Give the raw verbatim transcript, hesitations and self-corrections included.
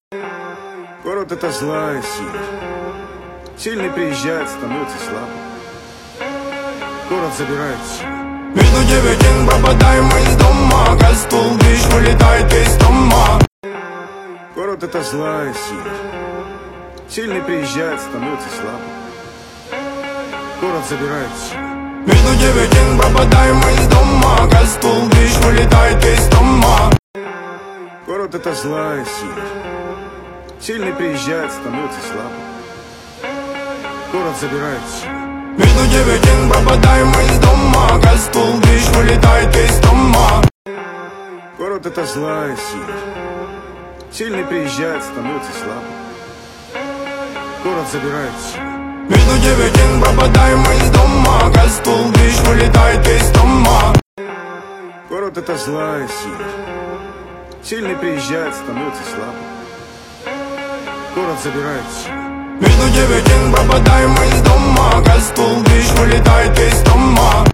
Город — это злая сила. Сильный приезжает, становится слабым. Город забирает силу. Между девятин пропадаем мы из дома. Кастул, бич, вылетает из дома. Город — это злая сила. Сильный приезжает, становится слабым. Город забирает силу. Между девятин пропадаем мы из дома. Кастул, бич, вылетает из дома. Город — это злая сила. Сильный приезжает, становится слабым. Город забирает силу. Между девятин пропадаем мы из дома. Кастул, бич, вылетает из дома. Город — это злая сила. Сильный приезжает, становится слабым. Город забирает силу. Между девятин пропадаем мы из дома. Кастул, бич, вылетает из дома. Город — это злая сила. Сильный приезжает, становится слабым. Город забирает силу. Между девятин пропадаем мы из дома. Кастул, бич, вылетает из дома.